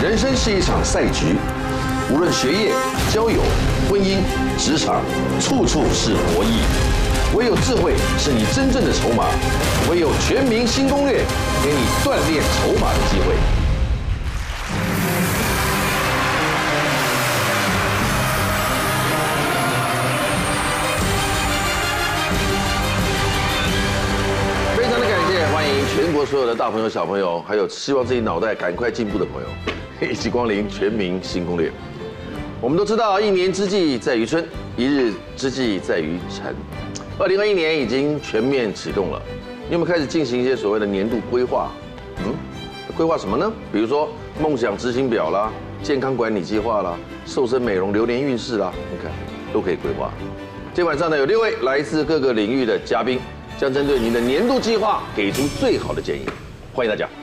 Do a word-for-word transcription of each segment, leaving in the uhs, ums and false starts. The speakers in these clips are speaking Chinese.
人生是一场赛局，无论学业、交友、婚姻、职场，处处是博弈。唯有智慧是你真正的筹码，唯有全民新攻略，给你锻炼筹码的机会。非常的感谢，欢迎全国所有的大朋友、小朋友，还有希望自己脑袋赶快进步的朋友，一起光临全民新攻略。我们都知道，一年之计在于春，一日之计在于晨。二零二一年已经全面启动了，你有没有开始进行一些所谓的年度规划？嗯，规划什么呢？比如说梦想执行表啦、健康管理计划啦、瘦身美容流年运势啦，你看都可以规划。今天晚上呢，有六位来自各个领域的嘉宾，将针对您的年度计划给出最好的建议。欢迎大家。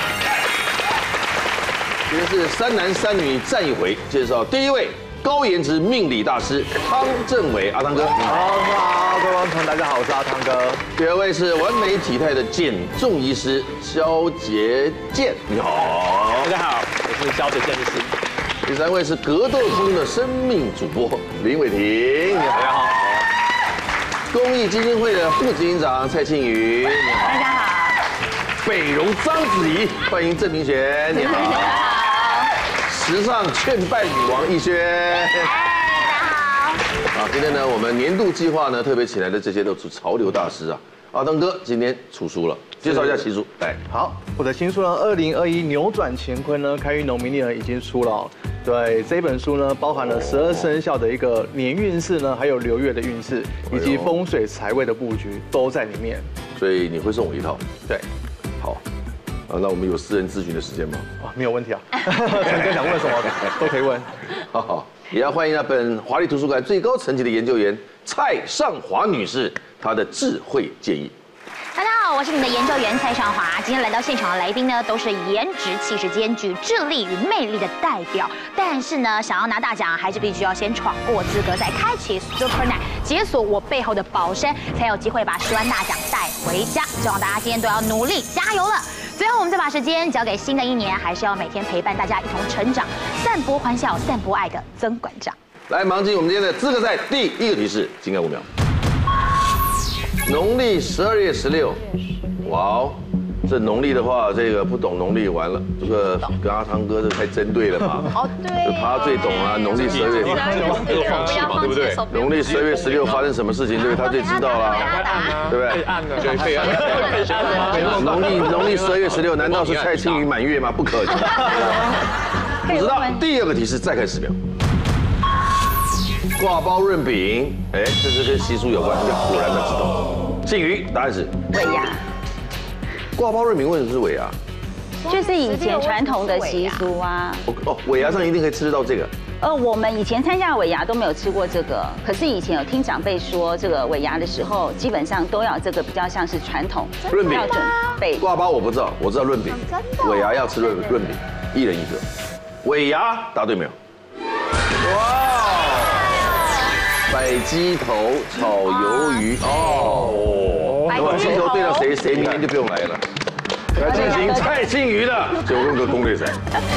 今天是三男三女战一回，介绍第一位。高颜值命理大师汤正伟，阿汤哥，你好， 好，各位观众大家好，我是阿汤哥。 第二位是完美体态的减重医师肖杰健，你好， 大家好，我是肖杰健医师。 第三位是格斗通的生命主播林伟霆，你好，大家好。公益基金会的副执行长蔡庆瑜，你好， 大家好。 北荣章子怡，欢迎郑明璇，你好。时尚劝败女王逸轩， 哎，大家好。 啊，今天呢，我们年度计划呢特别请来的这些都是潮流大师啊。阿汤哥今天出书了，介绍一下新书。来， 好，我的新书呢，二零二一扭转乾坤呢，开运农民历呢已经出了。对，这本书呢，包含了十二生肖的一个年运势呢，还有流月的运势，以及风水财位的布局都在里面。 所以你会送我一套？ 对， 好。啊，那我们有私人咨询的时间吗？ 啊，没有问题啊。陈哥想问什么都可以问。 好好，也要欢迎那本华丽图书馆最高层级的研究员蔡尚华女士，她的智慧建议。 大家好，我是你们的研究员蔡尚华。今天来到现场的来宾呢，都是颜值、气势兼具、智力与魅力的代表。但是呢，想要拿大奖，还是必须要先闯过资格，再开启 Super Night， 解锁我背后的宝山，才有机会把十万大奖带回家。希望大家今天都要努力加油了。最后，我们再把时间交给新的一年，还是要每天陪伴大家一同成长，散播欢笑、散播爱的曾馆长。 来，忙进我们今天的资格赛第一个提示，精干五秒。农历十二月十六，哇哦，这农历的话，这个不懂农历完了，这个跟阿汤哥这太针对了嘛。 哦，对， 他最懂啊，农历十二月， 有放弃嘛，对不对？ 农历十二月十六发生什么事情，对不对？他最知道啦，对不对？ 按了，对，可以按。 农历农历十二月十六，难道是蔡青瑜满月吗？不可能。不知道。第二个提示，再看十秒。挂包润饼，哎，这是跟习俗有关，果然他知道。庆瑜，答案是尾牙。 挂包润饼为什么是尾牙？ 就是以前传统的习俗啊。 哦，尾牙上一定可以吃得到这个。 呃，我们以前参加尾牙都没有吃过这个，可是以前有听长辈说，这个尾牙的时候基本上都要这个比较像是传统润饼要准备。 挂包我不知道，我知道润饼。尾牙要吃润润饼，一人一个。尾牙答对没有？哇！摆鸡头炒鱿鱼哦，如果鸡头对到谁，谁明天就不用来了。来进行蔡庆瑜的九宫格攻略赛。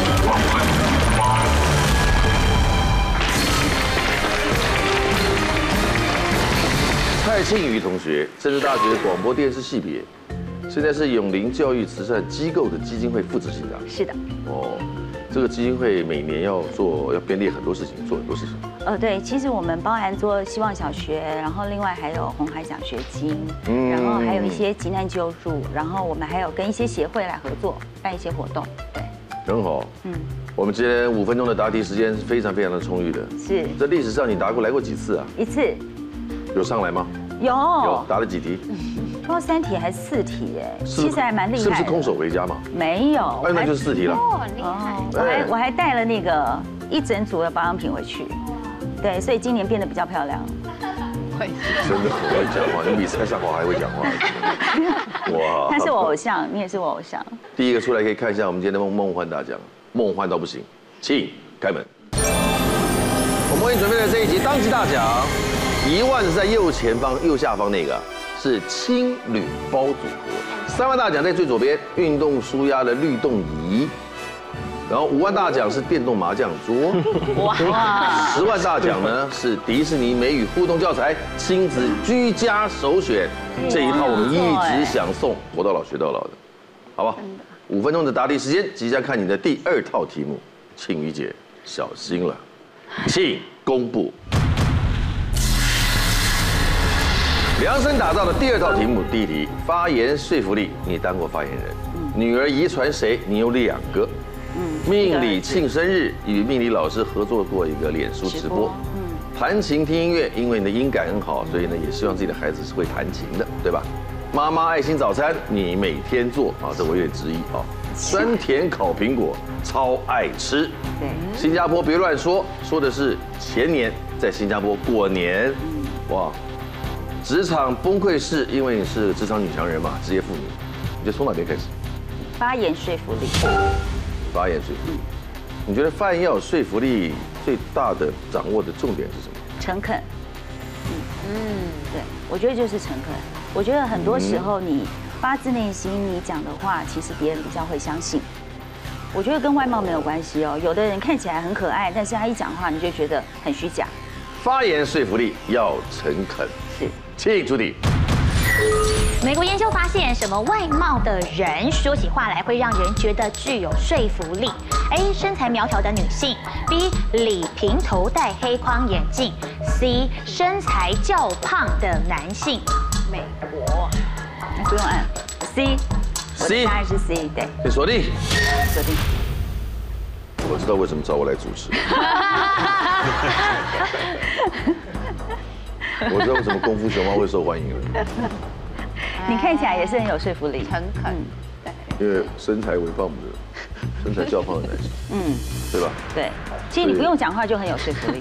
蔡庆瑜同学，政治大学广播电视系毕业，现在是永龄教育慈善机构的基金会副执行长。 是的。 哦，这个基金会每年要做，要编列很多事情，做很多事情。 呃，对，其实我们包含做希望小学，然后另外还有红海奖学金，嗯，然后还有一些急难救助，然后我们还有跟一些协会来合作办一些活动，对。 很好。嗯。我们今天五分钟的答题时间是非常非常的充裕的。 是。 在历史上你答过来过几次啊？ 一次。 有上来吗？ 有。 有。答了几题？ 不知道三题还是四题哎，其实还蛮厉害的。 是不是空手回家吗？ 没有。 哎，那就是四题了。 哦，很厉害。 我还我还带了那个一整组的保养品回去。对，所以今年变得比较漂亮。 真的很会讲话，你比蔡尚华还会讲话。哇！ 他是我偶像，你也是我偶像。 第一个出来可以看一下我们今天的梦梦幻大奖，梦幻到不行，请开门。我们为你准备的这一集当期大奖，一万是在右前方右下方那个，是轻铝包组合。三万大奖在最左边，运动舒压的律动仪。 然后五万大奖是电动麻将桌，哇！十万大奖呢是迪士尼美语互动教材，亲子居家首选。这一套我们一直想送，活到老学到老的，好吧？五分钟的答题时间，即将看你的第二套题目，庆瑜姐小心了，请公布。量身打造的第二套题目，第一题，发言说服力，你当过发言人，女儿遗传谁？你有两个。命理庆生日，与命理老师合作过一个脸书直播。嗯，弹琴听音乐，因为你的音感很好，所以呢也希望自己的孩子是会弹琴的，对吧？妈妈爱心早餐，你每天做啊，这我有点质疑啊。酸甜烤苹果，超爱吃。对，新加坡别乱说，说的是前年在新加坡过年。哇，职场崩溃式，因为你是职场女强人嘛，职业妇女，你就从哪边开始？ 发言说服力。 发言说服力，你觉得发言要有说服力，最大的掌握的重点是什么？ 诚恳。嗯嗯，对，我觉得就是诚恳。我觉得很多时候你发自内心你讲的话，其实别人比较会相信。我觉得跟外貌没有关系哦。有的人看起来很可爱，但是他一讲话你就觉得很虚假。 发言说服力要诚恳。是，请出题。 美国研究发现，什么外貌的人说起话来会让人觉得具有说服力 ？A. 身材苗条的女性 ；B. 理平头戴黑框眼镜 ；C. 身材较胖的男性。美国， 不用按 C。C， 答案是 C， 对。 请锁定。 锁定。 我知道为什么找我来主持。我知道为什么功夫熊猫会受欢迎了。 你看起来也是很有说服力， 诚恳。 对，因为身材微胖的，身材较胖的男生，嗯，对吧？ 对，其实你不用讲话就很有说服力。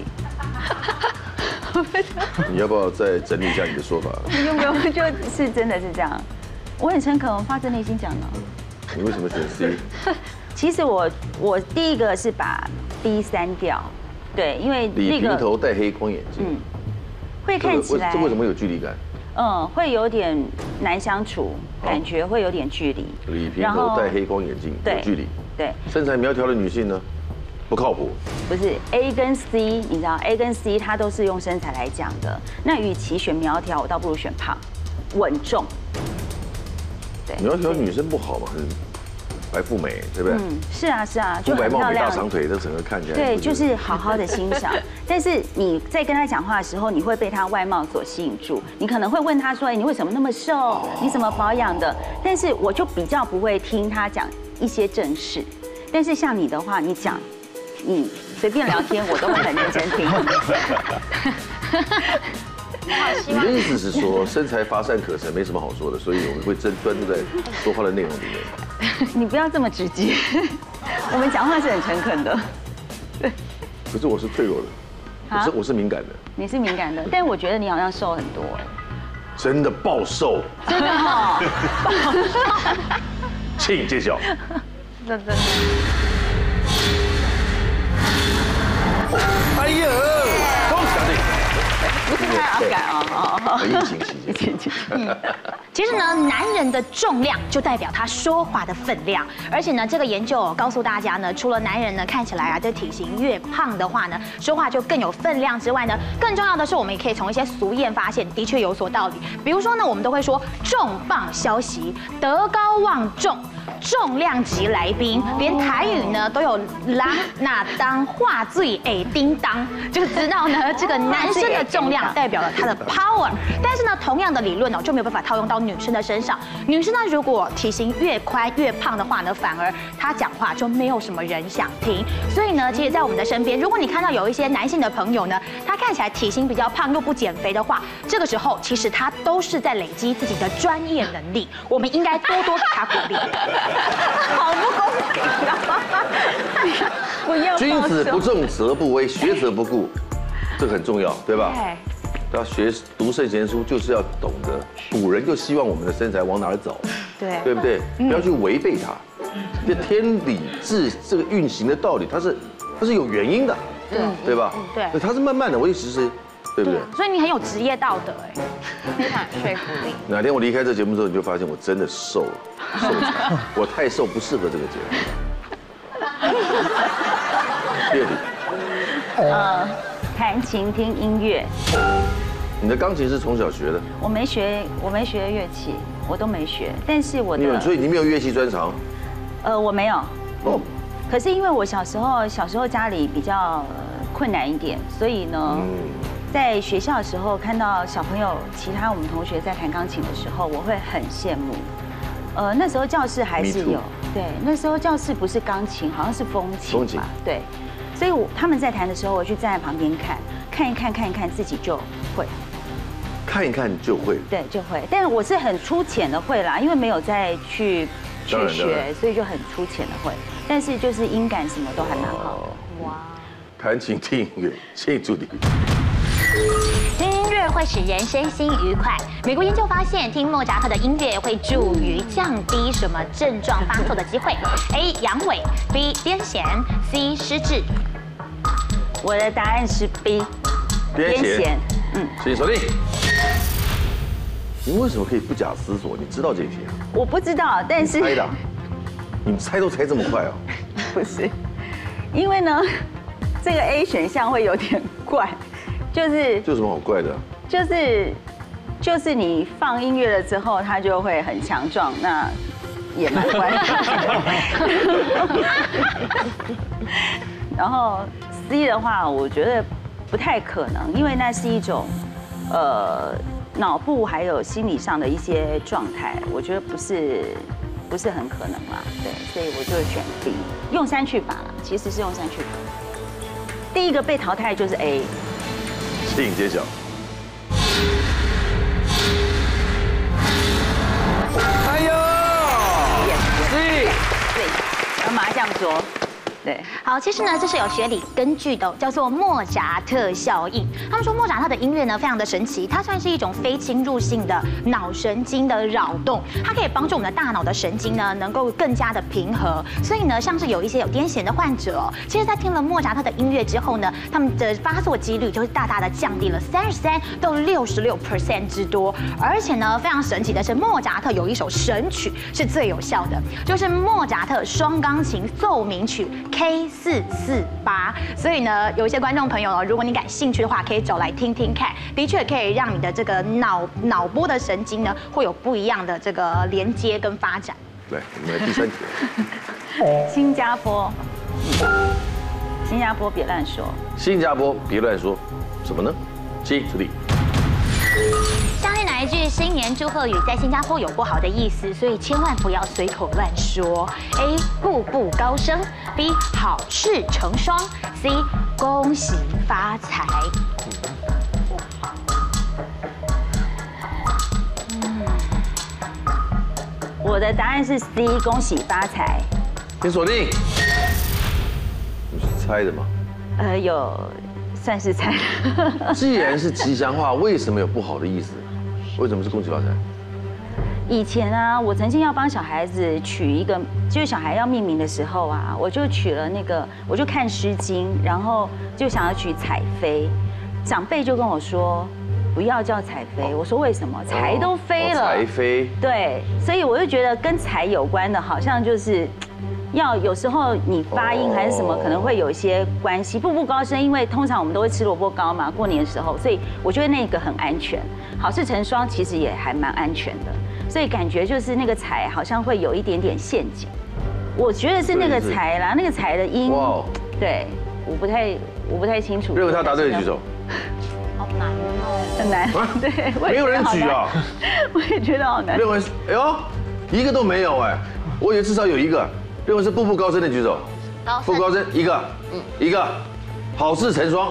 你要不要再整理一下你的说法？ 不用不用，就是真的是这样。我很诚恳，我发自内心讲的。 你为什么选 C？ 其实我我第一个是把 B 删掉，对，因为理平头戴黑框眼镜，嗯， 会看起来这为什么有距离感？ 嗯，会有点难相处，感觉会有点距离。 理平头戴黑框眼镜，有距离。 对， 身材苗条的女性呢，不靠谱。 不是 A 跟 C， 你知道 A 跟 C 它都是用身材来讲的。那与其选苗条，我倒不如选胖，稳重。 对，苗条女生不好嘛，很白富美，对不对？嗯， 是啊是啊，就很漂亮，大长腿，这整个看起来对，就是好好的欣赏。但是你在跟他讲话的时候，你会被他外貌所吸引住，你可能会问他说：“哎，你为什么那么瘦？你怎么保养的？”但是我就比较不会听他讲一些正事。但是像你的话，你讲，你随便聊天，我都会很认真听。 你的意思是说，身材乏善可陈，没什么好说的，所以我们会真专注在说话的内容里面。 你不要这么直接，我们讲话是很诚恳的。对。 可是我是脆弱的，我是我是敏感的。 你是敏感的，但我觉得你好像瘦很多哎。 真的暴瘦。 真的哈。 请揭晓。 真的。 哎呀，恭喜答对。 不是太要改啊！ 疫情期间， 其实呢，男人的重量就代表他说话的分量，而且呢，这个研究告诉大家呢，除了男人呢看起来啊，这体型越胖的话呢，说话就更有分量之外呢，更重要的是，我们也可以从一些俗谚发现，的确有所道理。比如说呢，我们都会说重磅消息、德高望重。重量级来宾，连台语呢都有郎那当话最诶叮当，就知道呢这个男生的重量代表了他的 power。但是呢，同样的理论呢就没有办法套用到女生的身上。女生呢如果体型越宽越胖的话呢，反而她讲话就没有什么人想听。所以呢，其实，在我们的身边，如果你看到有一些男性的朋友呢，他看起来体型比较胖又不减肥的话，这个时候其实他都是在累积自己的专业能力。我们应该多多给他鼓励。 好不公平啊！不要。 君子不重则不威，学则不固，这个很重要，对吧？对。要学读圣贤书，就是要懂得古人就希望我们的身材往哪儿走， 对， 对不对？不要去违背它。这天理治这个运行的道理，它是它是有原因的，对对吧？对，它是慢慢的，我意思是。对不对？ 所以你很有职业道德哎，非常有说服力。 哪天我离开这节目之后，你就发现我真的瘦了，瘦了，我太瘦不适合这个节目。 第二题， 呃，弹琴听音乐。 你的钢琴是从小学的？ 我没学，我没学乐器，我都没学。但是我你有， 的， 所以你没有乐器专长？ 呃，我没有。 哦， 可是因为我小时候，小时候家里比较呃困难一点，所以呢， 嗯， 在学校的时候看到小朋友，其他我们同学在弹钢琴的时候，我会很羡慕。呃，那时候教室还是 Me too 有，对，那时候教室不是钢琴，好像是风琴风琴吧，对。所以我他们在弹的时候，我去站在旁边看，看一看，看一看，自己就会。 看一看就会。 对，就会。但是我是很粗浅的会啦，因为没有再去去当然当然学，所以就很粗浅的会。但是就是音感什么都还蛮好哦的。哇， 弹琴听音乐，谢谢助理。 听音乐会使人身心愉快。美国研究发现，听莫扎特的音乐会助于降低什么症状发作的机会 ？A. 阳痿 B. 癫痫 C. 失智。 我的答案是 B， 癫痫。 嗯， 谢谢锁定。你为什么可以不假思索？你知道这题啊？ 我不知道，但是猜的啊。你们猜都猜这么快哦？ 不是，因为呢，这个 A 选项会有点怪，就是这有什么好怪的？ 就是就是你放音乐了之后，它就会很强壮，那也蛮怪的。然后 C 的话，我觉得不太可能，因为那是一种呃脑部还有心理上的一些状态，我觉得不是不是很可能啦。对，所以我就选 B， 用删去法啦，其实是用删去法。第一个被淘汰就是 A。 请揭晓。哎呦 ，C， 对，麻将桌。对， 好，其实呢，这是有学理根据的，叫做莫扎特效应。他们说莫扎特的音乐呢，非常的神奇，它算是一种非侵入性的脑神经的扰动，它可以帮助我们的大脑的神经呢，能够更加的平和。所以呢，像是有一些有癫痫的患者哦，其实在听了莫扎特的音乐之后呢，他们的发作几率就会大大的降低了三十三到六十六 percent 之多。而且呢，非常神奇的是，莫扎特有一首神曲是最有效的，就是莫扎特双钢琴奏鸣曲。K 四四八，所以呢，有一些观众朋友哦，如果你感兴趣的话，可以走来听听看，的确可以让你的这个脑脑波的神经呢，会有不一样的这个连接跟发展。 来，我们来第三题。 新加坡，新加坡别乱说。 新加坡别乱说，什么呢？七助理。 相信哪一句新年祝贺语在新加坡有不好的意思，所以千万不要随口乱说。A. 步步高升 B. 好事成双 C. 恭喜发财。 我的答案是 C， 恭喜发财。 请锁定。你是猜的吗？ 呃，有算是猜。 既然是吉祥话，为什么有不好的意思？为什么是恭喜发财？ 以前啊，我曾经要帮小孩子取一个，就是小孩要命名的时候啊，我就取了那个，我就看《诗经》，然后就想要取彩飞，长辈就跟我说不要叫彩飞，我说为什么？财都飞了。 财飞。 对，所以我就觉得跟财有关的，好像就是要有时候你发音还是什么，可能会有一些关系。步步高升，因为通常我们都会吃萝卜糕嘛，过年的时候，所以我觉得那个很安全。好事成双其实也还蛮安全的，所以感觉就是那个财好像会有一点点陷阱。我觉得是那个财啦，那个财的音， 哇， 对，我不太我不太清楚。 认为他答对的举手。 好难哦， 很难，对，我也没有人觉得好难举啊， 我也觉得好难。 认为是，哎呦，一个都没有哎，我以为至少有一个。认为是步步高升的举手。步步高升一个，嗯，一个，好事成双，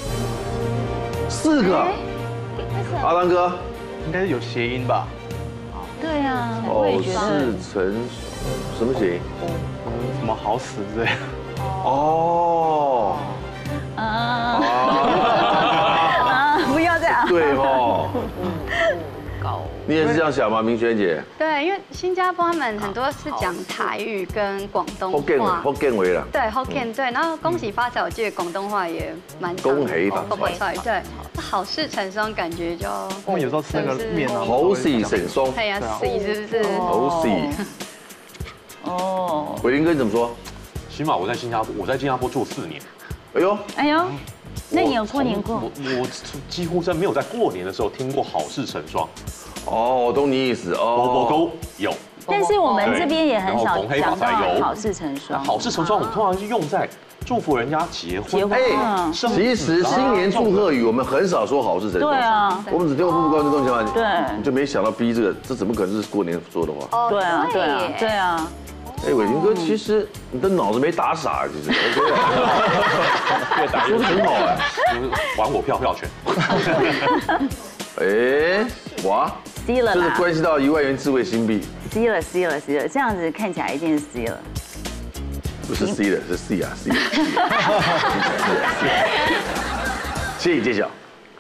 四个。阿当哥， 应该是有谐音吧？ 对啊，我好也觉得。 事成，什么谐音？ 什么好死之类的。 哦。 啊啊。 啊！不要这样。 对哦。 高。 你也是这样想吗，明轩姐？ 对，因为新加坡他们很多是讲台语跟广东福建话。 福建话啦。 对 Hokkien 对，然后恭喜发财，我记得广东话也蛮常恭喜发财恭喜发财，对，好事成双，感觉就我们有时候吃那个面啊， 好事成双。 哎呀，喜是不是？ 好事。 哦。 伟林哥你怎么说？ 新起码我在新加坡，我在新加坡住四年。 哎呦， 哎呦，那你有过年过？ 我我几乎真没有在过年的时候听过好事成双。 哦，我懂你意思哦。 波波沟有， 但是我们这边也很少对然后逢黑讲发财有到好事成双。 好事成双，我们通常是用在祝福人家结婚。 结婚哎， 生其实新年祝贺语我们很少说好事成双。 对啊， 我们只听过步步高这东西嘛。 对你就没想到逼这个，这怎么可能是过年说的话？ 对啊，对啊，对啊。 哎，伟霆哥，其实你的脑子没打傻，其实 OK 啊， 越打越说的很好哎。 还我票票权。 哎，哇， C 了这是啦关系到一万元智慧新币， ，C 了，C 了，C 了，这样子看起来一定是 C 了。 不是 C 的，是 C 啊 C 啊。谢谢揭晓。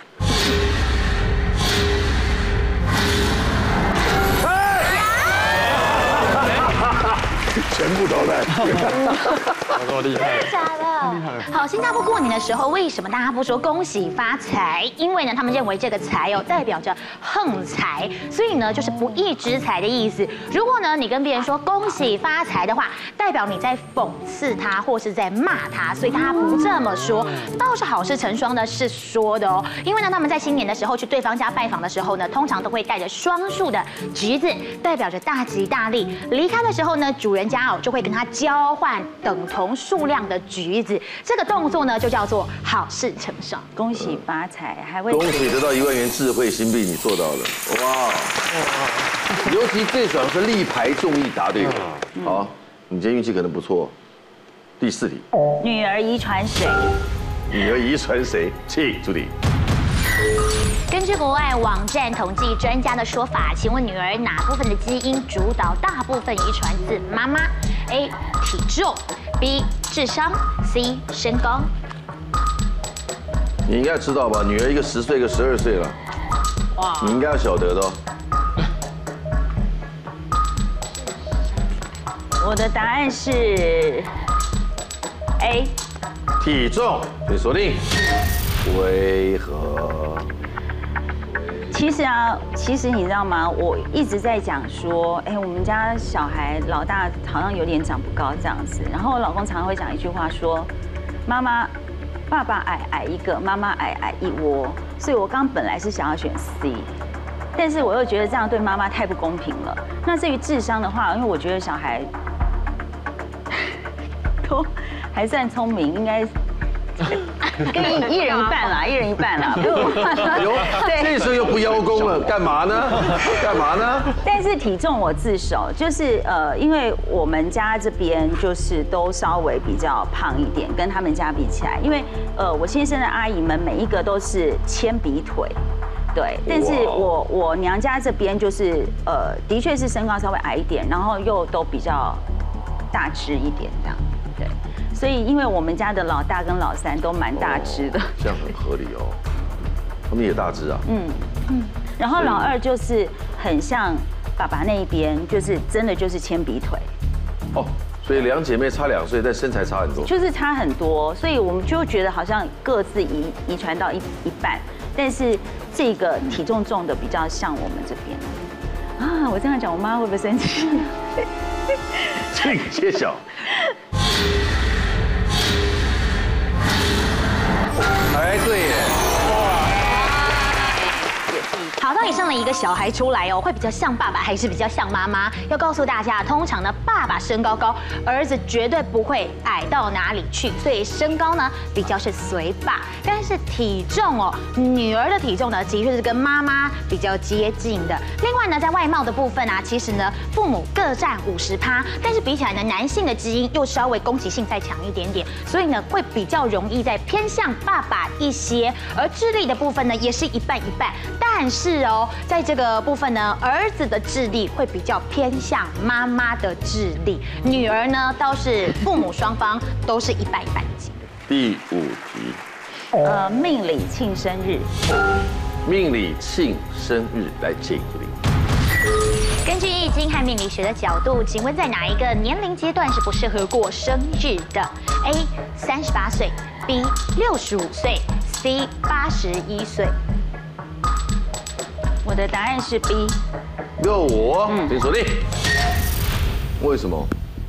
全部淘汰， 这么厉害。 假的？好，新加坡过年的时候，为什么大家不说恭喜发财？因为呢，他们认为这个财哦代表着横财，所以呢就是不义之财的意思。如果呢你跟别人说恭喜发财的话，代表你在讽刺他或是在骂他，所以大家不这么说。倒是好事成双呢是说的哦，因为呢他们在新年的时候去对方家拜访的时候呢，通常都会带着双数的橘子，代表着大吉大利。离开的时候呢，主人家哦就会跟他交换等同数量的橘子，这个动作呢就叫做好事成双。 恭喜发财，还会恭喜得到一万元智慧新币，你做到了，哇！尤其最爽是力排众议答对了，好，你今天运气可能不错。第四题， 女儿遗传谁？ 女儿遗传谁？请助理。 根据国外网站统计专家的说法，请问女儿哪部分的基因主导大部分遗传自妈妈 ？A. 体重 B. 智商 C. 身高。 你应该知道吧？女儿一个十岁，一个十二岁了，哇，你应该要晓得的哦。 我的答案是 A。 体重，请锁定。为何？ 其实啊，其实你知道吗？我一直在讲说，哎，我们家小孩老大好像有点长不高这样子。然后我老公常常会讲一句话说，妈妈，爸爸矮矮一个，妈妈矮矮一窝。所以我刚本来是想要选 C， 但是我又觉得这样对妈妈太不公平了。那至于智商的话，因为我觉得小孩都还算聪明，应该。跟一一人一半啦，一人一半啦。 哎呦，这时候又不邀功了，干嘛呢？干嘛呢？ 但是体重我自首，就是呃，因为我们家这边就是都稍微比较胖一点，跟他们家比起来，因为呃，我先生的阿姨们每一个都是铅笔腿。对，但是我我娘家这边就是呃，的确是身高稍微矮一点，然后又都比较大只一点这样。对。所以，因为我们家的老大跟老三都蛮大只的， 这样很合理哦。他们也大只啊。嗯嗯。然后老二就是很像爸爸那一边，就是真的就是铅笔腿。 哦，所以两姐妹差两岁，但身材差很多。 就是差很多，所以我们就觉得好像各自遗遗传到一一半，但是这个体重重的比较像我们这边。啊，我这样讲，我妈会不会生气？ 请揭晓。哎，对耶！ 好，到底生了一个小孩出来哦，会比较像爸爸还是比较像妈妈？要告诉大家，通常呢，爸爸身高高，儿子绝对不会矮到哪里去，所以身高呢比较是随爸。但是体重哦，女儿的体重呢，的确是跟妈妈比较接近的。另外呢，在外貌的部分啊，其实呢，父母各占五十趴，但是比起来呢，男性的基因又稍微攻击性再强一点点，所以呢，会比较容易在偏向爸爸一些。而智力的部分呢，也是一半一半，但是是哦，在这个部分呢，儿子的智力会比较偏向妈妈的智力，女儿呢倒是父母双方都是一半一半级。 第五题， 呃，命理庆生日， 命理庆生日来请助理。 根据易经和命理学的角度，请问在哪一个年龄阶段是不适合过生日的 ？A. 三十八岁 ，B. 六十五岁 ，C. 八十一岁。 我的答案是 B。 六五，请锁定。为什么？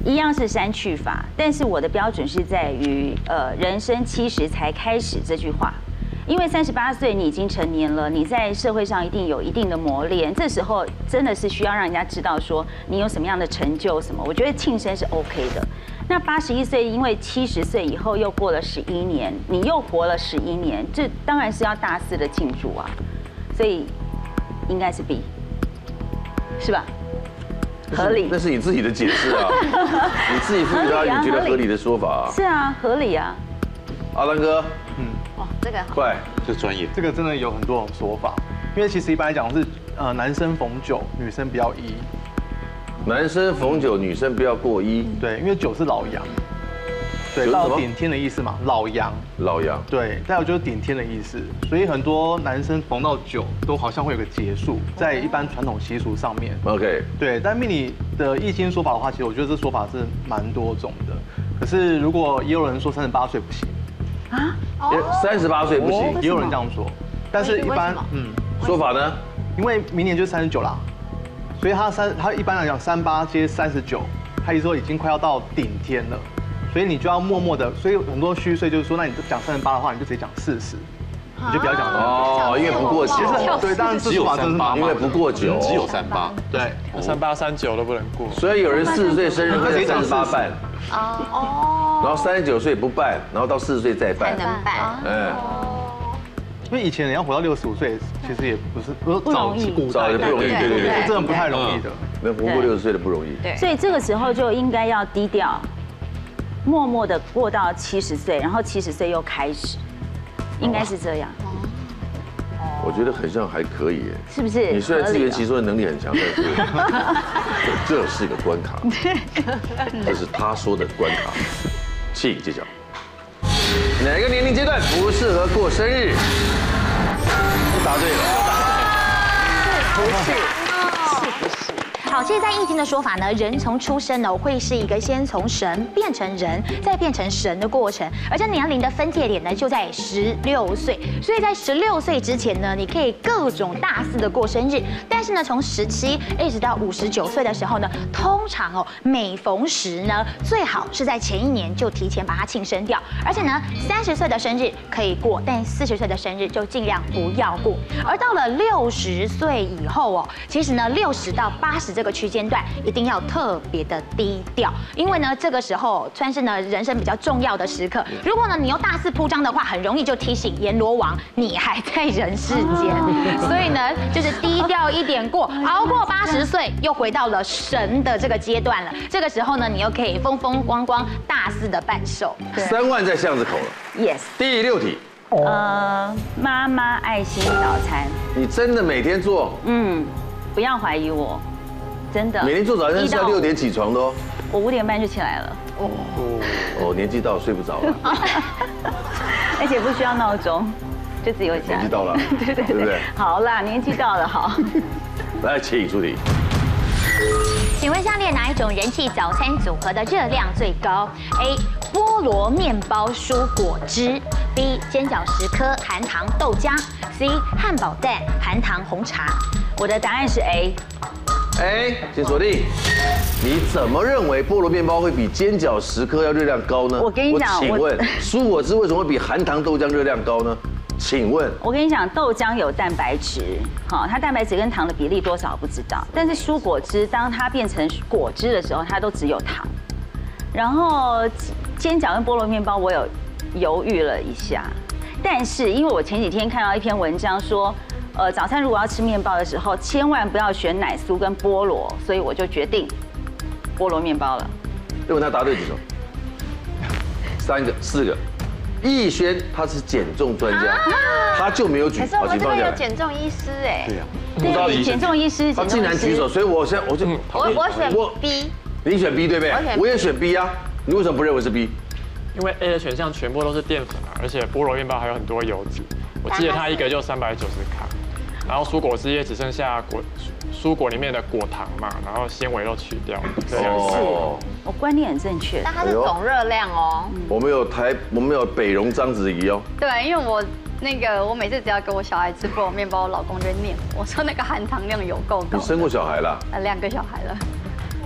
一样是删去法，但是我的标准是在于，呃，人生七十才开始这句话，因为三十八岁你已经成年了，你在社会上一定有一定的磨练，这时候真的是需要让人家知道说你有什么样的成就什么，我觉得庆生是 OK 的。那八十一岁，因为七十岁以后又过了十一年，你又活了十一年，这当然是要大肆的庆祝啊，所以应该是 B， 是吧？合理， 那是你自己的解释啊，你自己赋予他你觉得合理的说法啊。 是啊，合理啊。 阿丹哥， 嗯，哇，这个快， 这专业。 这个真的有很多种说法，因为其实一般来讲是呃男生逢九，女生不要一。 男生逢九，女生不要过一。 对，因为九是老阳，对， 九是什么到顶天的意思嘛，老阳。 老阳。 对，再有就是顶天的意思，所以很多男生逢到九都好像会有个结束，在一般传统习俗上面。 OK， 对，但命理的易经说法的话，其实我觉得这说法是蛮多种的。可是如果也有人说三十八岁不行啊， 三十八岁不行， 也有人这样说，但是一般嗯， 说法呢？ 因为明年就三十九啦，所以他三他一般来讲三八接三十九，他意思说已经快要到顶天了，所以你就要默默的，所以很多虚岁就是说，那你讲三十八的话，你就直接讲四十。你就不要讲哦，因为不过九， 其实对，当然这说法真是麻因为不过九， 只有三八， 对， 三八三九都不能过， 所以有人四十岁生日会在三十八办， 哦， 然后三十九岁不办，然后到四十岁再办， 能办， 嗯， 因为以前人要活到六十五岁，其实也不是不不容易古早也不容易，对对对， 真的不太容易的， 能活过六十岁的不容易， 对， 所以这个时候就应该要低调，默默的过到七十岁，然后七十岁又开始，应该是这样。 我觉得很像还可以耶， 是不是？ 你虽然自圆其说的能力很强，但是这是个关卡，这是他说的关卡，请揭晓。哪个年龄阶段不适合过生日？答对了， 不是？是不是？好，其实，在易经的说法呢，人从出生呢，会是一个先从神变成人，再变成神的过程，而这年龄的分界点呢，就在十六岁。所以在十六岁之前呢，你可以各种大肆的过生日，但是呢，从十七一直到五十九岁的时候呢，通常哦，每逢十呢，最好是在前一年就提前把它庆生掉，而且呢，三十岁的生日可以过，但四十岁的生日就尽量不要过。而到了六十岁以后哦，其实呢，六十到八十这个区间段一定要特别的低调，因为呢，这个时候算是呢人生比较重要的时刻。如果呢你又大肆铺张的话，很容易就提醒阎罗王你还在人世间。所以呢，就是低调一点过，熬过八十岁，又回到了神的这个阶段了。这个时候呢，你又可以风风光光、大肆的办寿。 三万在巷子口了。 Yes。 第六题， 呃，妈妈爱心早餐， 你真的每天做？ 嗯，不要怀疑我。真的， 每天做早餐是要六点起床的哦。 我五点半就起来了。哦哦，年纪到了睡不着了， 而且不需要闹钟，就自己会起来。 年纪到了， 对对对不对？ 好啦，年纪到了，好。 来，请出题。 请问下列哪一种人气早餐组合的热量最高 ？A. 菠萝面包蔬果汁 ；B. 煎饺十颗含糖豆浆 ；C. 汉堡蛋含糖红茶。 我的答案是 A。 哎，请锁定。你怎么认为菠萝面包会比煎饺十颗要热量高呢？ 我跟你讲， 请问蔬果汁为什么会比含糖豆浆热量高呢？请问， 我跟你讲，豆浆有蛋白质，好，它蛋白质跟糖的比例多少不知道，但是蔬果汁当它变成果汁的时候，它都只有糖。然后煎饺跟菠萝面包，我有犹豫了一下，但是因为我前几天看到一篇文章说。 呃，早餐如果要吃面包的时候，千万不要选奶酥跟菠萝，所以我就决定菠萝面包了。 认为他答对几种？三个、四个。逸轩他是减重专家，他就没有举， 可是我们这边有来。 减重医师哎。 对呀。 对，减重医师， 他竟然举手，所以我现在我就我我选 B。 你选 B 对不对？我也选 B 啊。你为什么不认为是 B？ 因为 A 的选项全部都是淀粉啊，而且菠萝面包还有很多油脂，我记得它一个就三百九十卡。 然后蔬果汁也只剩下果蔬果里面的果糖嘛，然后纤维都去掉，这样子。 哦， 我观念很正确。 但它是总热量哦。 我们有台，我们有北荣章子怡哦。 对，因为我那个我每次只要给我小孩吃菠萝面包，我老公就会念我说那个含糖量有够高。 你生过小孩啦？ 呃，两个小孩了。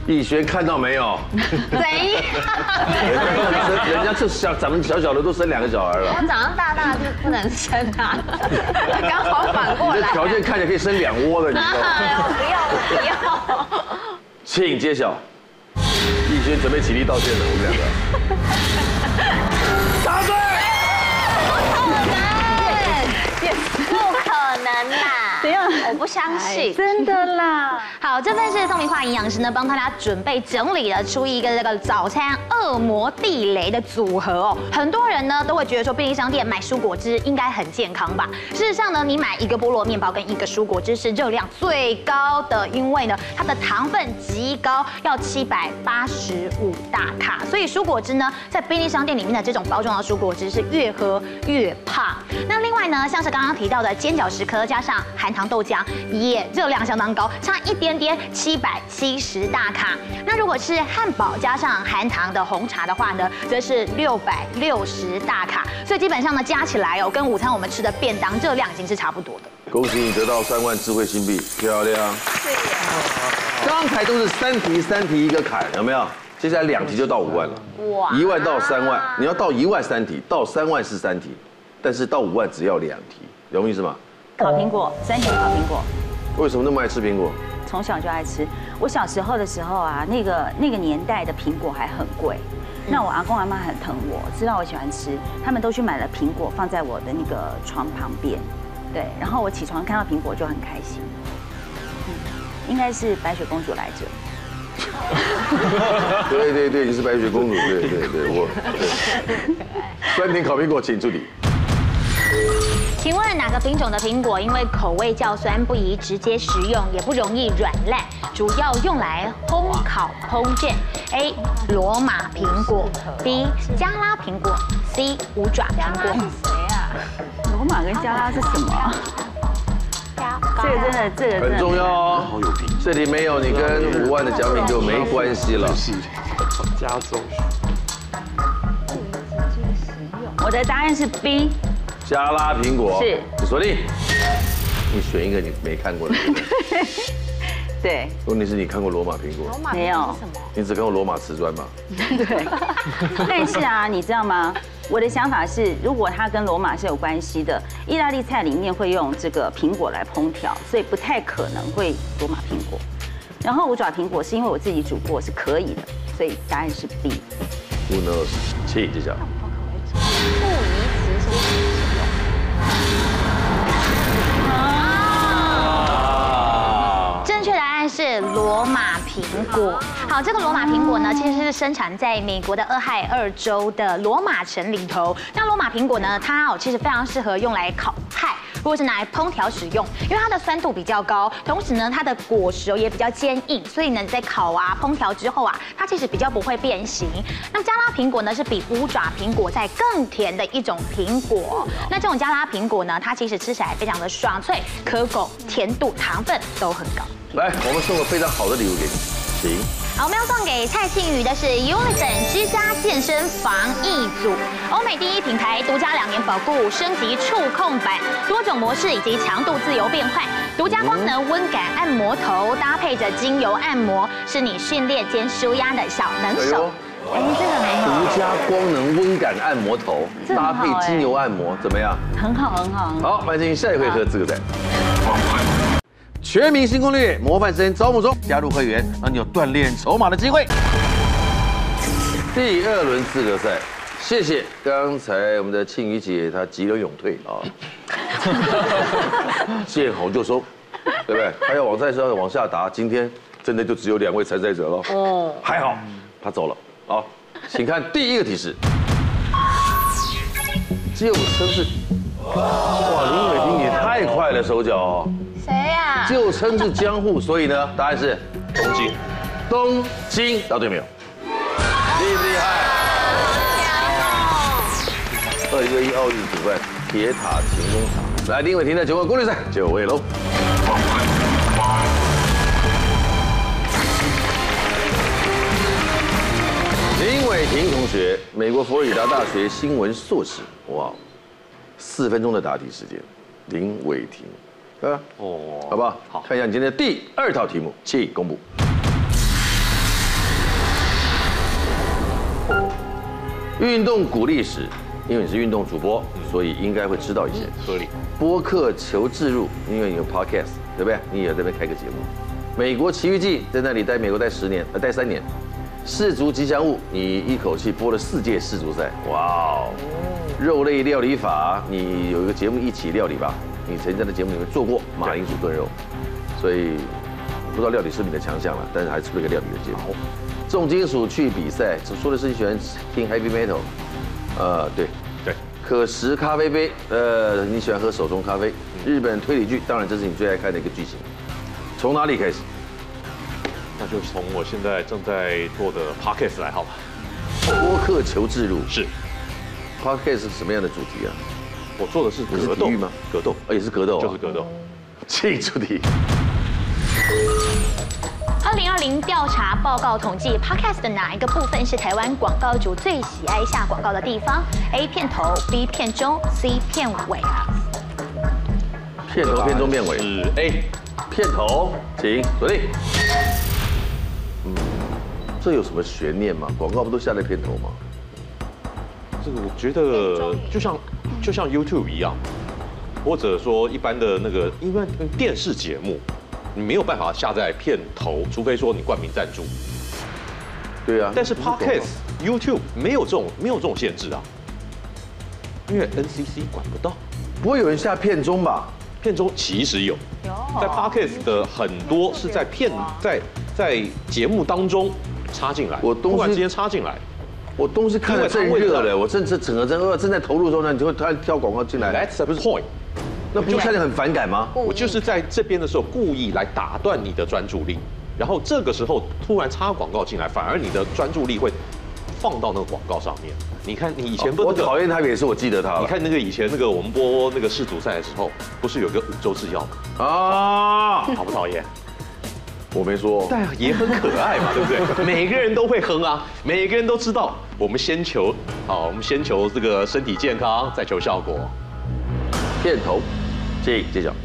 逸轩看到没有？ 怎样？ 人人家这小长得小小的都生两个小孩了。 我长得大大就不能生啊，刚好反过来。 你的条件看起来可以生两窝的，你知道吗？ 不要不要。 请揭晓。逸轩准备起立道歉了，我们两个。答对。 不可能啦！ 怎样？ 我不相信， 真的啦。 好，这份是宋明化营养师呢帮大家准备整理了出一个这个早餐恶魔地雷的组合哦。很多人呢都会觉得说便利商店买蔬果汁应该很健康吧？事实上呢，你买一个菠萝面包跟一个蔬果汁是热量最高的，因为呢它的糖分极高，要七百八十五大卡。所以蔬果汁呢，在便利商店里面的这种包装的蔬果汁是越喝越胖。那另外呢，像是刚刚提到的煎饺十颗加上含糖豆浆，也热量相当高，差一点点七百七十大卡。那如果是汉堡加上含糖的红茶的话呢，则是六百六十大卡。所以基本上呢，加起来哦，跟午餐我们吃的便当热量已经是差不多的。 恭喜你得到三万智慧新币，漂亮。刚才都是三题三题一个坎，有没有？接下来两题就到五万了。哇！一万到三万，你要到一万三题，到三万是三题，但是到五万只要两题，懂我意思吗？ 烤苹果，三题烤苹果。 为什么那么爱吃苹果？ 从小就爱吃。我小时候的时候啊，那个那个年代的苹果还很贵。那我阿公阿妈很疼我，知道我喜欢吃，他们都去买了苹果放在我的那个床旁边。对，然后我起床看到苹果就很开心。嗯，应该是白雪公主来着。 对对对，你是白雪公主，对对对，我。酸甜烤苹果，请助理。 请问哪个品种的苹果因为口味较酸，不宜直接食用，也不容易软烂，主要用来烘烤烹饪 ？A. 罗马苹果 B. 加拉苹果 C. 五爪苹果。 谁啊？罗马跟加拉是什么？这个真的，这个真的很重要哦。这里没有，你跟五万的奖品就没关系了。 是加州。 我的答案是 B。 加拉苹果是， 你锁定。你选一个你没看过的。 对。 问题是你看过罗马苹果？ 没有。 你只看过罗马瓷砖吗？ 对。但是啊，你知道吗？我的想法是，如果它跟罗马是有关系的，意大利菜里面会用这个苹果来烹调，所以不太可能会罗马苹果。然后五爪苹果是因为我自己煮过是可以的，所以答案是 B。 Who knows？请揭晓。 正确答案是罗马苹果。好，这个罗马苹果呢，其实是生产在美国的俄亥俄州的罗马城里头。那罗马苹果呢，它哦其实非常适合用来烤派，或者是拿来烹调使用，因为它的酸度比较高，同时呢，它的果实哦也比较坚硬，所以呢，在烤啊、烹调之后啊，它其实比较不会变形。那加拉苹果呢，是比五爪苹果再更甜的一种苹果。那这种加拉苹果呢，它其实吃起来非常的爽脆、可口，甜度、糖分都很高。 来，我们送个非常好的礼物给你，请。 好，我们要送给蔡庆瑜的是 Unison 居家健身防疫组，欧美第一品牌，独家两年保固，升级触控板，多种模式以及强度自由变换，独家功能温感按摩头，搭配着精油按摩，是你训练兼舒压的小能手。 哎，这个很好。 独家光能温感按摩头，搭配精油按摩，怎么样？ 很好，很好。 好，迈进下一回合资格赛。全民新攻略模范生招募中，加入会员让你有锻炼筹码的机会。第二轮资格赛，谢谢刚才我们的庆瑜姐，她急流勇退啊，见好就收，对不对？她要往再是往下打，今天真的就只有两位参赛者了。哦，还好，她走了。好，请看第一个提示，就称是，哇，林伟霆也太快了，手脚哦。 谁呀？ 就称是江户，所以呢，答案是东京。 东京，答对没有？厉不厉害？二零二一奥运主办铁塔晴空塔，来林伟霆的九个攻略赛就位喽。林伟霆同学，美国佛罗里达大学新闻硕士，哇，四分钟的答题时间，林伟霆。啊，哦，好不好？好，看一下你今天的第二套题目，请公布。 运动股历史，因为你是运动主播，所以应该会知道一些。 合理。 播客求置入，因为你有 podcast， 对不对？你也在那边开个节目。美国奇遇记在那里待美国待十年，呃，待三年。世足吉祥物，你一口气播了四届世足赛，哇哦！肉类料理法，你有一个节目一起料理吧？你曾经在的节目里面做过马铃薯炖肉，所以不知道料理是你的强项了，但是还出了一个料理的节目。重金属去比赛，说的是你喜欢听 heavy metal， 呃，对对。 可食咖啡杯，呃，你喜欢喝手冲咖啡。日本推理剧，当然这是你最爱看的一个剧情。从哪里开始？ 那就从我现在正在做的 podcast 来好吧。 播客求置入是 ，podcast 是什么样的主题啊？ 我做的是也是格斗体育吗？ 格斗， 哦，也是格斗啊， 就是格斗。 请出题。 二零二零调查报告统计 ，Podcast 的哪一个部分是台湾广告主最喜爱下广告的地方 ？A 片头 ，B 片中 ，C 片尾啊。 片头、片中、片尾是 A。 片头，请锁定。嗯，这有什么悬念吗？广告不都下在片头吗？ 这个我觉得就像就像 YouTube 一样，或者说一般的那个，因为电视节目，你没有办法下在片头，除非说你冠名赞助。 对啊。 但是 Podcast、YouTube 没有这种没有这种限制啊，因为 N C C 管不到。 不会有人下片中吧？ 片中其实有，在 Podcast 的很多是在片在在节目当中插进来， 我突然之间插进来。 我东西看得正热了，我正正整个正热正在投入的时候呢，你就会突然跳广告进来。 That's the point。 那不是看得很反感吗？ 我就是在这边的时候故意来打断你的专注力，然后这个时候突然插广告进来，反而你的专注力会放到那个广告上面。你看，你以前不是、 那個哦、我讨厌他也是我记得他。 你看那个以前那个我们播那个世足赛的时候，不是有个五洲制药吗？ 啊， 讨不讨厌？ 我没说。 对啊，也很可爱嘛，对不对？每个人都会哼啊，每个人都知道，我们先求好，我们先求这个身体健康，再求效果。 片头，请揭晓。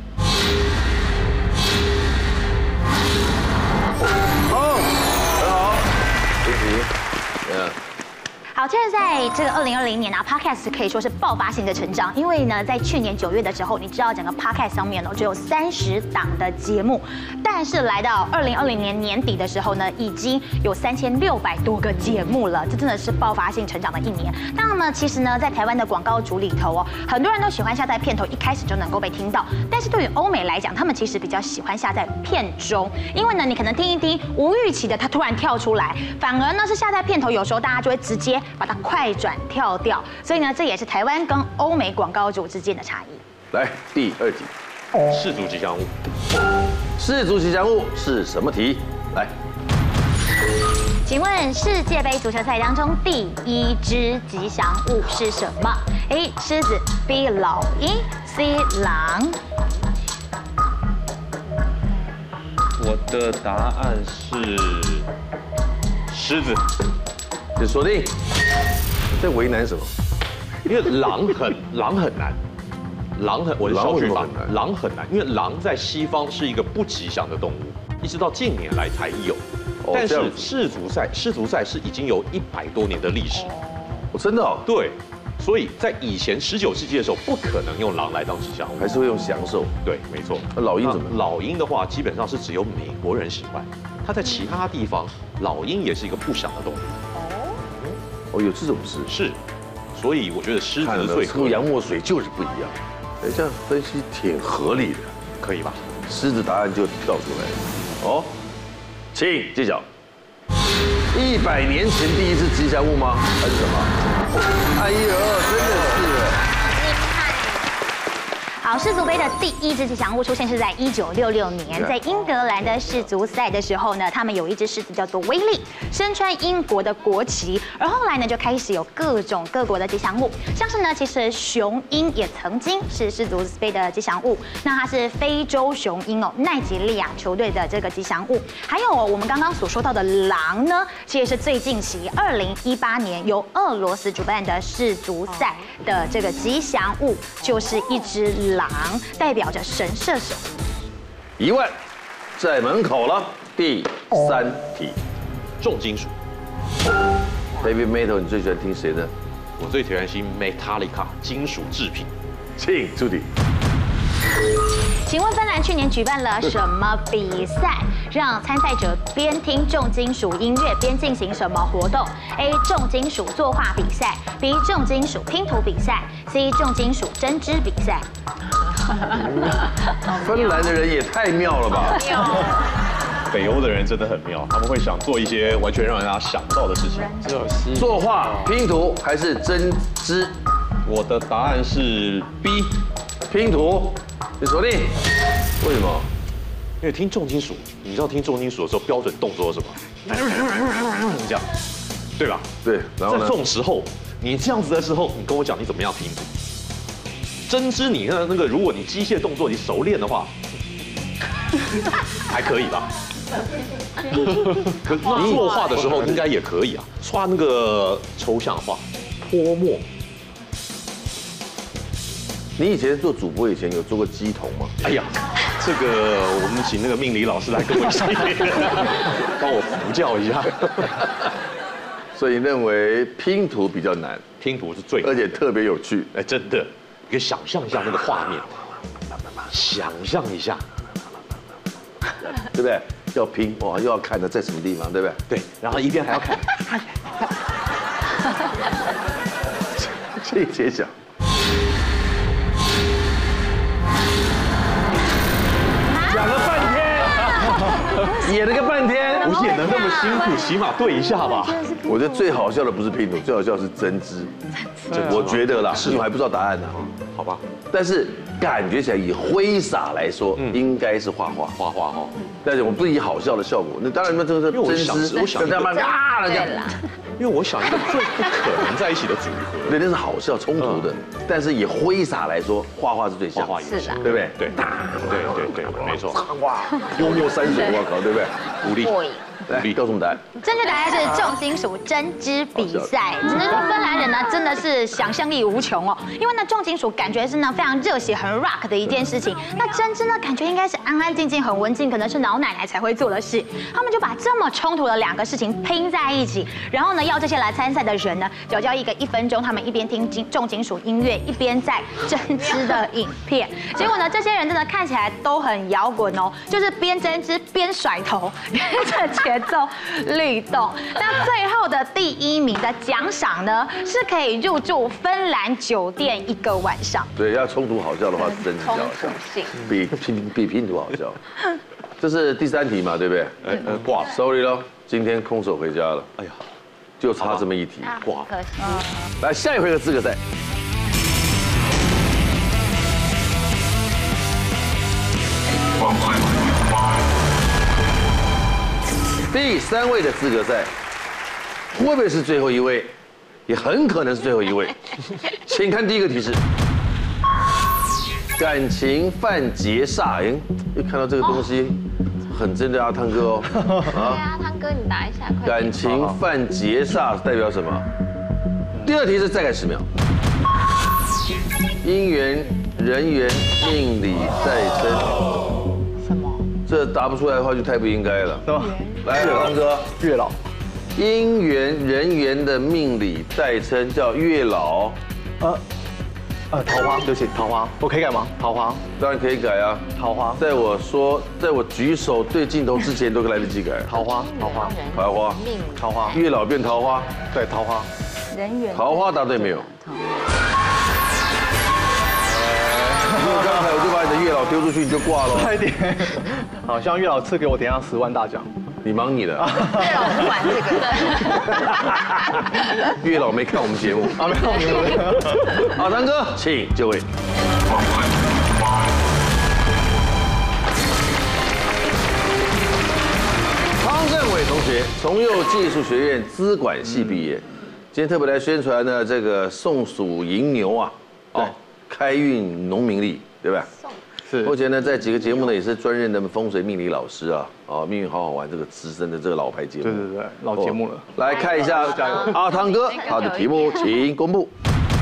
好，很好，恭喜，嗯。 好，现在在这个二零二零年啊 ，Podcast 可以说是爆发性的成长，因为呢，在去年九月的时候，你知道整个 Podcast 上面呢只有三十档的节目，但是来到二零二零年年底的时候呢，已经有三千六百多个节目了，这真的是爆发性成长的一年。那么其实呢，在台湾的广告主里头哦，很多人都喜欢下在片头，一开始就能够被听到，但是对于欧美来讲，他们其实比较喜欢下在片中，因为呢，你可能听一听无预期的它突然跳出来，反而呢是下在片头，有时候大家就会直接把它快转跳掉，所以呢，这也是台湾跟欧美广告主之间的差异。 来，第二题， 世足吉祥物。 世足吉祥物是什么题？来， 请问世界杯足球赛当中第一只吉祥物是什么 ？A. 狮子 ，B. 老鹰 ，C. 狼。 我的答案是狮子。 请锁定。你在为难什么？ 因为狼很狼很难，狼很我的小句法，狼很难，因为狼在西方是一个不吉祥的动物，一直到近年来才有。但是世足赛，世足赛是已经有一百多年的历史。 我真的哦。 对，所以在以前十九世纪的时候，不可能用狼来当吉祥物， 还是会用享受。 对，没错。 那老鹰怎么？ 老鹰的话，基本上是只有美国人喜欢，它在其他地方，老鹰也是一个不祥的动物。 哦，有这种事是，所以我觉得狮子是最喝洋墨水就是不一样。哎，这样分析挺合理的， 可以吧？ 狮子答案就跳出来了。哦，请揭晓。一百年前第一只吉祥物吗？还是什么？哎呦，真的是。 好，世足杯的第一只吉祥物出现是在一九六六年，在英格兰的世足赛的时候呢，他们有一只狮子叫做威利，身穿英国的国旗。而后来呢，就开始有各种各国的吉祥物，像是呢，其实雄鹰也曾经是世足杯的吉祥物，那它是非洲雄鹰哦，奈及利亚球队的这个吉祥物。还有我们刚刚所说到的狼呢，其实是最近期二零一八年由俄罗斯主办的世足赛的这个吉祥物，就是一只狼，代表着神射手。 一万在门口了。第三题， 重金属。 Heavy Metal 你最喜欢听谁的？ 我最喜欢听 Metallica 金属制品。 请出题。 请问芬兰去年举办了什么比赛，让参赛者边听重金属音乐边进行什么活动 ？A. 重金属作画比赛 ，B. 重金属拼图比赛 ，C. 重金属针织比赛。 芬兰的人也太妙了吧！ 北欧的人真的很妙，他们会想做一些完全让人家想不到的事情。 只有西作画、拼图还是针织？ 我的答案是 B， 拼图。你锁定？为什么？ 因为听重金属，你知道听重金属的时候标准动作是什么？这样，对吧？ 对，然后呢？ 在这种时候，你这样子的时候，你跟我讲你怎么样拼图？针织你那那个，如果你机械动作你熟练的话，还可以吧？可你作画的时候应该也可以啊，画那个抽象画、泼墨。 你以前做主播以前有做过鸡童吗？ 哎呀，这个我们请那个命理老师来跟我一起帮我扶教一下。 所以认为拼图比较难， 拼图是最难， 而且特别有趣。 哎，真的，你可以想象一下那个画面，想象一下， 对不对？要拼哇，又要看的在什么地方，对不对？ 对，然后一边还要看。 这揭晓。讲了半天，演了个半天， 我演的那么辛苦，起码对一下吧。 我觉得最好笑的不是拼图，最好笑的是针织。我觉得啦，因为还不知道答案呢。 好吧， 但是感觉起来以挥洒来说，应该是画画， 画画哈。 但是我不是以好笑的效果，那当然那这个针织， 我想跟他们啊这样。 因为我想一个最不可能在一起的组合， 对，那是好笑冲突的。但是以挥洒来说，画画是最像， 画画也是， 对不对？ 对，对对对，没错。 哇，幽默山水，我靠，对不对？ 鼓励。 来，告诉我们答案。 正确答案是重金属针织比赛。只能说芬兰人呢真的是想象力无穷哦，因为呢重金属感觉是呢非常热血、很 rock 的一件事情。那针织呢感觉应该是安安静静、很文静，可能是老奶奶才会做的事。他们就把这么冲突的两个事情拼在一起，然后呢要这些来参赛的人呢，只要一个一分钟，他们一边听金重金属音乐，一边在针织的影片。结果呢这些人真的看起来都很摇滚哦，就是边针织边甩头，跟着节奏律动。那最后的第一名的奖赏呢，是可以入住芬兰酒店一个晚上。 对，要冲突好笑的话是针织比较好笑，比拼比拼图好笑。这是第三题嘛，对不对？哎呃挂了 ，sorry 咯，今天空手回家了。哎呀，就差这么一题挂了。来下一回合资格赛。第三位的资格赛，会不会是最后一位？也很可能是最后一位。请看第一个提示：感情犯劫煞。哎，一看到这个东西，很针对阿汤哥哦。 对啊，汤哥，你答一下。 感情犯劫煞代表什么？第二题是再改十秒。姻缘、人缘、命理、再生。 什么？ 这答不出来的话就太不应该了。 是吗？ 来，汤哥， 月老， 姻缘人缘的命理代称叫月老。 呃，呃，桃花，对不起，桃花，我可以改吗？桃花， 当然可以改啊。 桃花， 在我说，在我举手对镜头之前都来得及改。 桃花，桃花， 桃花， 桃花， 月老变桃花， 对，桃花， 人缘。 桃花答对没有？因为刚才我就把你的月老丢出去，你就挂了。 快点！好，希望月老赐给我等一下十万大奖。 你忙你的。 月老不管这个。月老没看我们节目。 啊，没看我们节目。 好，堂哥，请就位。汤政伟同学，崇佑技术学院资管系毕业，今天特别来宣传呢这个送鼠迎牛啊，哦，开运农民历，对吧？是。目前呢，在几个节目呢也是专任的风水命理老师啊，哦，命运好好玩这个资深的这个老牌节目。 对对对，老节目了。 来看一下阿汤哥他的题目，请公布。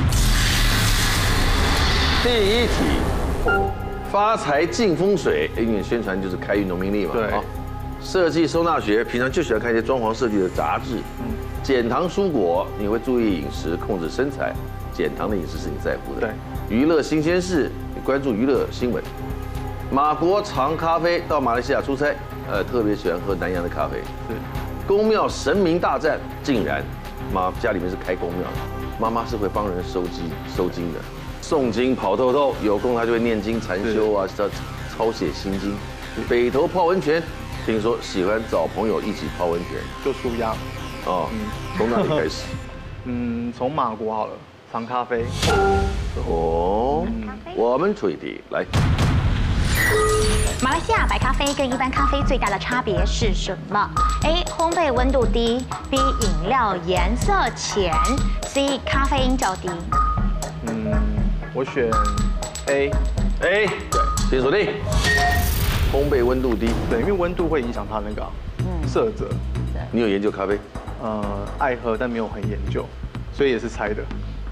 第一题，发财进风水，因为宣传就是开运农民历嘛。 对。 设计收纳学，平常就喜欢看一些装潢设计的杂志。 减糖蔬果，你会注意饮食，控制身材。减糖的饮食是你在乎的。 对。 娱乐新鲜事，你关注娱乐新闻。马国长咖啡到马来西亚出差，呃，特别喜欢喝南洋的咖啡。 是。 宫庙神明大战，竟然妈家里面是开宫庙的，妈妈是会帮人收经收经的，诵经跑透透，有空她就会念经禅修啊，抄抄写心经。北投泡温泉，听说喜欢找朋友一起泡温泉， 就舒压。 哦，从哪里开始？ 嗯，从马国好了，长咖啡。 哦，我们推题来。 马来西亚白咖啡跟一般咖啡最大的差别是什么 ？A. 烘焙温度低 ，B. 饮料颜色浅 ，C. 咖啡因较低。 嗯，我选 A。 A， 对，请锁定。烘焙温度低， 对，因为温度会影响它那个色泽。 你有研究咖啡？ 呃，爱喝但没有很研究，所以也是猜的。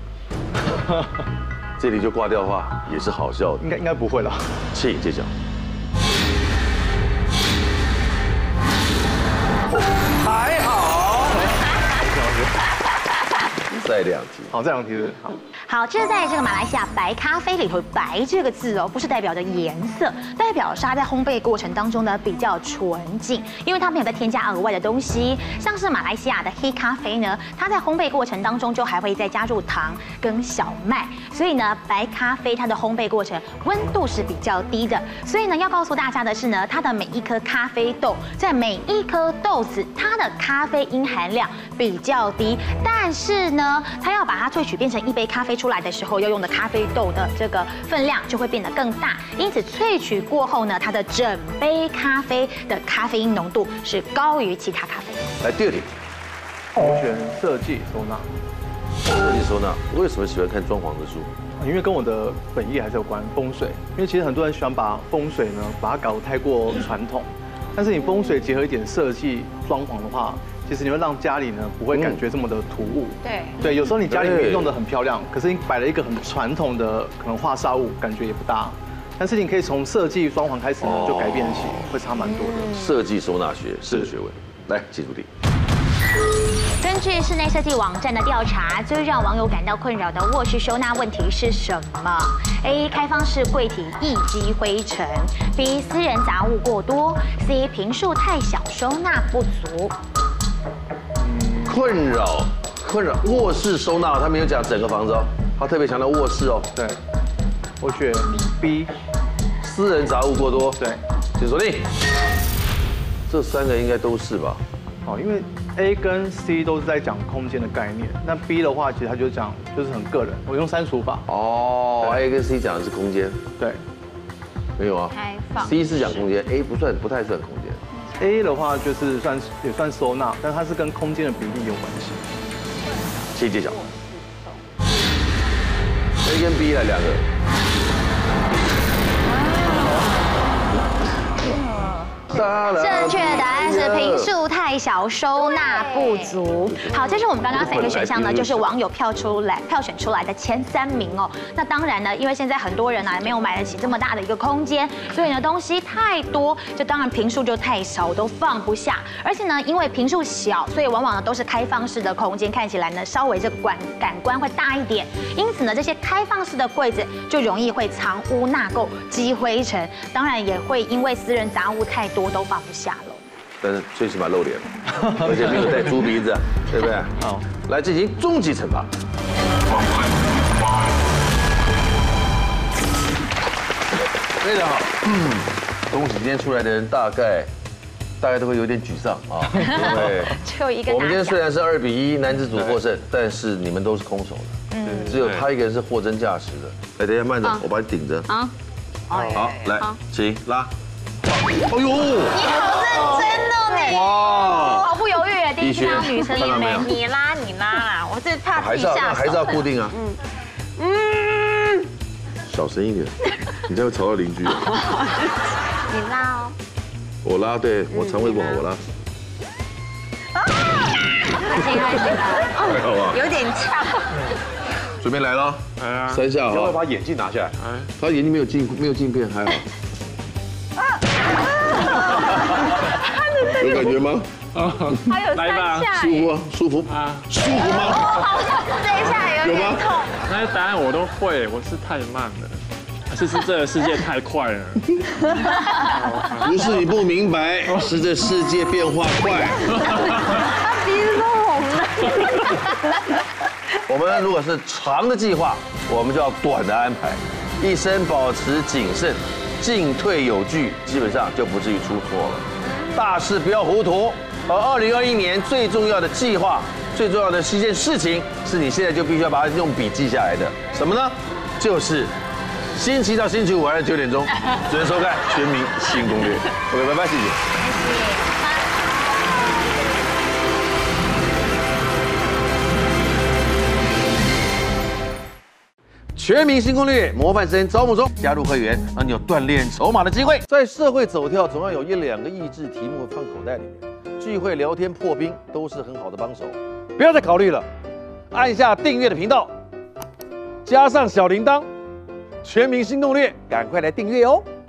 这里就挂掉的话，也是好笑的。 应该应该不会啦。 请揭晓。还好。再两题。 好，再两题是好。 好，这在这个马来西亚白咖啡里头，白这个字哦，不是代表着颜色，代表是它在烘焙过程当中呢比较纯净，因为它没有再添加额外的东西。像是马来西亚的黑咖啡呢，它在烘焙过程当中就还会再加入糖跟小麦，所以呢，白咖啡它的烘焙过程温度是比较低的。所以呢，要告诉大家的是呢，它的每一颗咖啡豆，在每一颗豆子，它的咖啡因含量比较低，但是呢，它要把它萃取变成一杯咖啡出来的时候，要用的咖啡豆的这个分量就会变得更大，因此萃取过后呢，它的整杯咖啡的咖啡因浓度是高于其他咖啡。 来第二题， 我选设计收纳。 设计收纳，为什么喜欢看装潢的书？ 因为跟我的本业还是有关风水，因为其实很多人喜欢把风水呢把它搞得太过传统，但是你风水结合一点设计装潢的话。其实你会让家里呢不会感觉这么的突�u， 对对，有时候你家里面弄得很漂亮，可是你摆了一个很传统的可能化煞物，感觉也不搭。但是你可以从设计装潢开始呢就改变起，会差蛮多的。 设计收纳学是个学问。来，记住题。 根据室内设计网站的调查，最让网友感到困扰的卧室收纳问题是什么 ？A. 开放式柜体易积灰尘 ；B. 私人杂物过多 ；C. 坪数太小，收纳不足。 困扰，困扰卧室收纳，他没有讲整个房子哦，他特别强调卧室哦。 对，我选 B， 私人杂物过多。 对， 请锁定。这三个应该都是吧？ 哦，因为 A 跟 C 都是在讲空间的概念，那 B 的话其实它就讲就是很个人，我用删除法。 哦 ，A 跟 C 讲的是空间。 对， 没有啊。 开放。 C 是讲空间 ，A 不算，不太算空间。 A 的话就是算也算收纳，但它是跟空间的比例有关系。 请揭晓。A 跟 B 来两个。 正确的答案是坪数太小，收纳不足。好，这是我们刚刚三个选项呢，就是网友票出来票选出来的前三名哦。那当然呢，因为现在很多人呢没有买得起这么大的一个空间，所以呢东西太多，就当然坪数就太少，都放不下。而且呢，因为坪数小，所以往往呢都是开放式的空间，看起来呢稍微这个感感官会大一点。因此呢，这些开放式的柜子就容易会藏污纳垢、积灰尘，当然也会因为私人杂物太多。都放不下了， 但是最起码露脸，而且没有带猪鼻子，对不对？好，来进行终极惩罚。非常好，嗯，恭喜今天出来的人大概大概都会有点沮丧啊，对， 只有一个。 我们今天虽然是二比一男子组获胜，但是你们都是空手的，嗯，只有他一个人是货真价实的。来，等一下慢着，我把你顶着。啊，好，来，请拉。哎呦！你好认真哦，你哇，毫不犹豫的第一张女生也没你拉你拉啦，我是怕还是要还是要固定啊。嗯嗯，小声一点，你这样会吵到邻居。 你拉哦。 我拉，对我肠胃不好，我拉。 还行还行， 还好吧？ 有点呛。 准备来了，三下哈。 要不要把眼镜拿下来？ 他眼睛没有镜没有镜片，还好。有感觉吗？ 还有来吧三下舒服啊，舒服啊， 舒服吗？ 好像是这一下有点痛。 那些答案我都会，我是太慢了，还是是这个世界太快了？ 不是你不明白，是这世界变化快。 他鼻子都红了。 我们如果是长的计划，我们就要短的安排，一生保持谨慎，进退有据，基本上就不至于出错了。大事不要糊涂。而二零二一年最重要的计划，最重要的是一件事情，是你现在就必须要把它用笔记下来的。什么呢？就是星期一到星期五晚上九点钟，准时收看《全民新攻略》。OK， 拜拜，谢谢。全民新攻略模范生招募中，加入会员让你有锻炼筹码的机会。在社会走跳，总要有一两个益智题目放口袋里面，聚会聊天破冰都是很好的帮手。不要再考虑了，按下订阅的频道，加上小铃铛，全民新攻略，赶快来订阅哦。